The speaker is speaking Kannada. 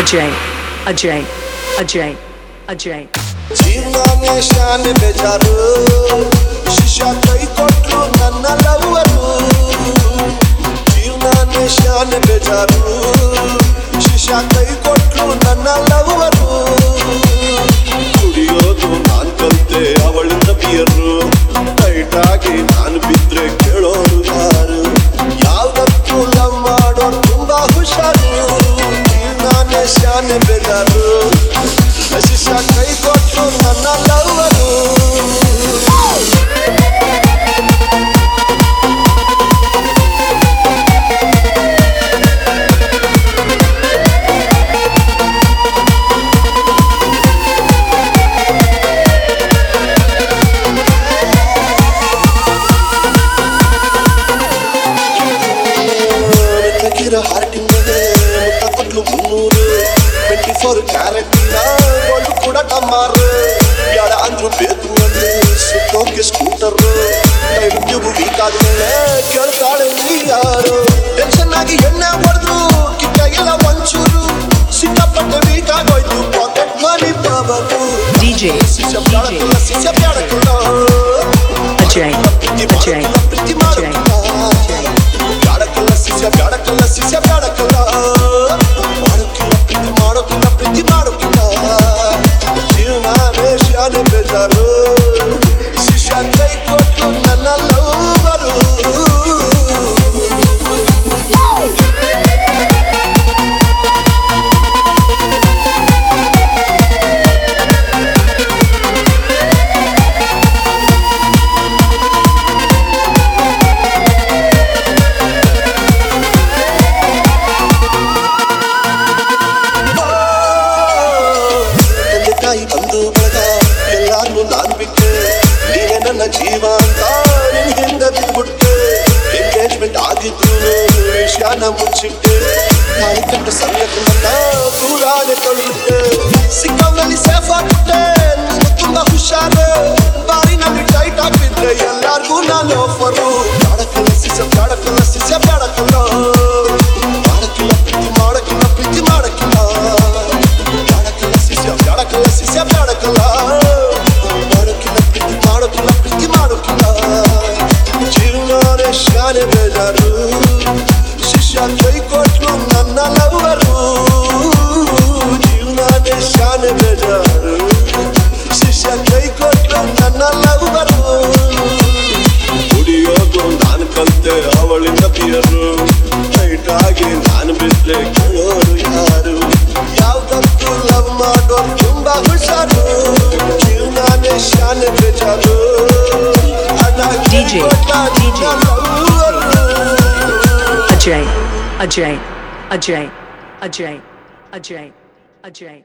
Ajay, Ajay, Ajay, Ajay. ಜೀವನನೇ ಶಾನೆ ಬೇಜಾರು ಶಿಷ್ಯ ಕೈ ಕೊಟ್ರು ನನ್ನ ಲವ್ವರು ಜೀವನನೇ ಶಾನೆ ಬೇಜಾರು ಶಿಷ್ಯ ಕೈ ಕೊಟ್ರು ನನ್ನ ಲವ್ವರು ಕುಡಿಯೋದು ನಾನ್ ಕಲ್ತೆ ಅವಳಿಂದ ಬಿಯರು ಟೈಟಾಗಿ ನಾನು ಬಿದ್ರೆ ಕೇಳೋರು ಯಾರು ಯಾವ್ದಕ್ಕೂ ಲವ್ ಮಾಡೋರು ತುಂಬಾ ಹುಷಾರು ಜೀವನನೇ ಶಾನೆ ಬೇಜಾರು ಶಿಷ್ಯ ಕೈ ಕೊಟ್ರು ನನ್ನ ಲವ್ವರು ಹಾರ್ಟಿಂಗ್ ಮೇಲೆ ಮುತ್ತ ಕೊಟ್ಲು 300 24 ಕ್ಯಾರೆಟಿನ ಗೋಲ್ಡ್ ಕೂಡ ಟಮಾರು ಬ್ಯಾಡ ಅಂದ್ರು ಬೇಕು ಅಂದ್ರೆ ಸುತ್ತೋಕೆ ಸ್ಕೂಟರ್ ನೈಋತ್ಯವು ವೀಕ್ ಆದ್ಮೇಲೆ ಕೇಳ್ತಾಳೆ ನೀ ಯಾರು ಟೆನ್ಷನ್ ಆಗಿ ಎಣ್ಣೆ ಹೊಡೆದ್ರು ಕಿಟ್ಟಾಗಿಲ್ಲ ಒಂಚೂರು ಸಿಕ್ಕಾಪಟ್ಟೆ ವೀಕ್ ಆಗೋಯ್ತು ಪಾಕೆಟ್ ಮನಿ ಬಾಬು DJ, ಶಿಷ್ಯ ಬ್ಯಾಡಕಲ್ಲ ಶಿಷ್ಯ ಬ್ಯಾಡಕಲ್ಲ Ajay, Ajay, Ajay. ಬ್ಯಾಡಕಲ್ಲ ಶಿಷ್ಯ ಬ್ಯಾಡಕಲ್ಲ ಶಿಷ್ಯ ಬ್ಯಾಡಕಲ್ಲ ಮಾಡೋಕಿಲ್ಲ ಪ್ರೀತಿ ಮಾಡೋಕಿಲ್ಲ ಜೀವನನೇ ಶಾನೆ ಬೇಜಾರು ಶಿಷ್ಯ ಕೈ ಕೊಟ್ಟು ನನ್ನ ಲವ್ವರು ಬಂದು ಬಳಗ ಎಲ್ಲಾರ್ನು ನಾನ್ ಬಿಟ್ಟೆ ನೀನೇ ನನ್ನ ಜೀವ ಅಂತ ನಿನ್ ಹಿಂದೆ ಬಿಟ್ಬಿಟ್ಟೆ ಎಂಗೇಜ್ಮೆಂಟ್ ಆಗಿದ್ರು ವಿಷಯನ ಮುಚ್ಚಿಟ್ಟೆ ನಾನು ಕಟ್ಟ ಸಮಯಕ್ಕೆ ನನ್ನ ದೂರಾನೆ ತೊಳಿಬಿಟ್ಟೆ ಸಿಕ್ಕಂಗಲ್ಲಿ ಸೇಫ್ ಆಗ್ಬಿಟ್ಟೆ ನೀನು ತುಂಬಾ ಹುಷಾರು ಬಾರಿನಲ್ಲಿ ಟೈಟ್ ಆಗಿದ್ರೆ ಎಲ್ಲಾರ್ಗೂ ನಾನು ಆಫರು ಬ್ಯಾಡಕಲ್ಲ ಶಿಷ್ಯ ಬ್ಯಾಡಕಲ್ಲ ಶಿಷ್ಯ ಬ್ಯಾಡಕಲ್ಲ ಮಾಡಕ್ಕಿಲ್ಲ ಪ್ರೀತಿ ಮಾಡಕ್ಕಿಲ್ಲ ಪ್ರೀತಿ ಮಾಡಕ್ಕಿಲ್ಲ ಬ್ಯಾಡಕಲ್ಲ ಶಿಷ್ಯ ಬ್ಯಾಡಕಲ್ಲ ಶಿಷ್ಯ ಬ್ಯಾಡಕಲ್ಲ ಮಾಡೋಕಿಲ್ಲ ಪ್ರೀತಿ ಮಾಡೋಕಿಲ್ಲ ಜೀವನನೇ ಶಾನೆ ಬೇಜಾರು ಶಿಷ್ಯ ಕೈ ಕೊಟ್ರು ನನ್ನ ಲವ್ವರು ಜೀವನನೇ ಶಾನೆ ಬೇಜಾರು ಶಿಷ್ಯ ಕೈ ಕೊಟ್ರು ನನ್ನ ಲವ್ವರು ಕುಡಿಯೋದು ನಾನು ಕಲ್ತೆ ಅವಳಿಂದ ಬಿಯರು ಟೈಟಾಗಿ ನಾನು ಬಿಟ್ರೆ ಕೇಳೋರು ಯಾರು ಯಾವ್ದಕ್ಕೂ ಲವ್ ಮಾಡೋರು ತುಂಬಾ ಹುಷಾರು ಜೀವನನೇ ಶಾನೆ ಬೇಜಾರು DJ, DJ. Ajay, Ajay, Ajay, Ajay, Ajay, Ajay.